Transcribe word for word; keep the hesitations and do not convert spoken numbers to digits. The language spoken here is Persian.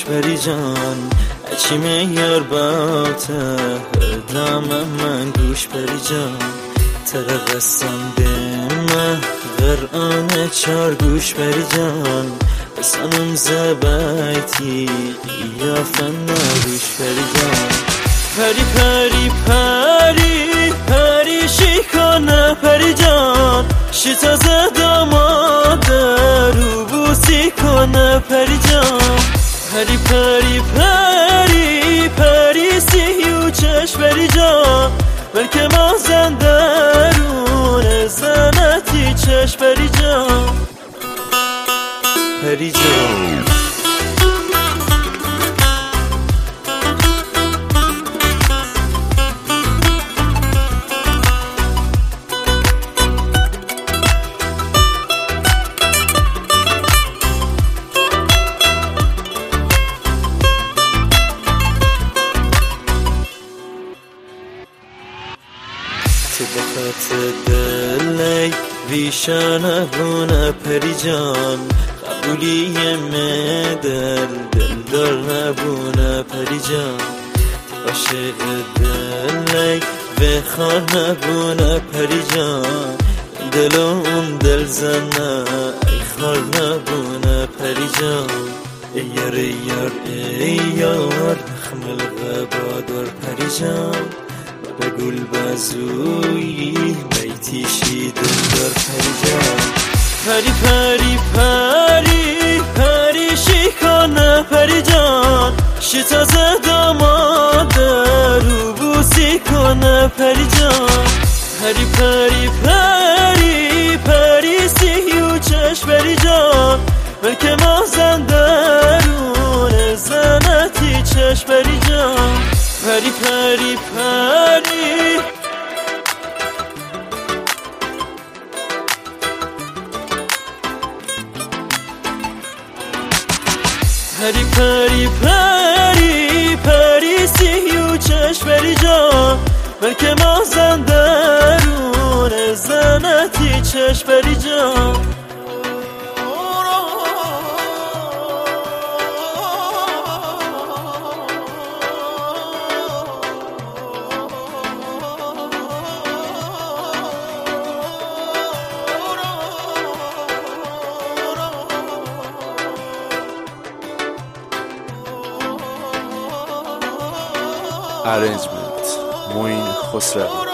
گوش بری جان هرچی میار باته دام من گوش بری جان تر قسم دمه غرقان چار گوش بری جان بسانم زبایتی یا فنا گوش بری جان پری پری پری پری شیکانه پری جان شیتا زداماد رو بوسی کنه پری جان پری پری پری پری سیو چش پری جان بلکه ما زندرون زنتی چش پری جان پری جان تو بخط دلی ویشانه بونه پری جان قبولی مدل دل دار نبونه پری جان تو عاشق دلی و خانه بونه پری جان دل اون دل زنه ای خار نبونه پری جان ای یار ای یار ای یار خمل غبادار پری جان به گل بازویی بیتیشی دلدار پری جان پری پری پری پری شیکانه پری جان شیتا زداماد رو بوسی کنه پری جان پری پری پری پری سیو چش پری جان بلکه ما زندرون زنتی چش پری جان پری پری پری پری پری پری پری سیو چش پری جان بلکه ما زندرون زنتی چش پری جان Arrangement Moin Khosravi.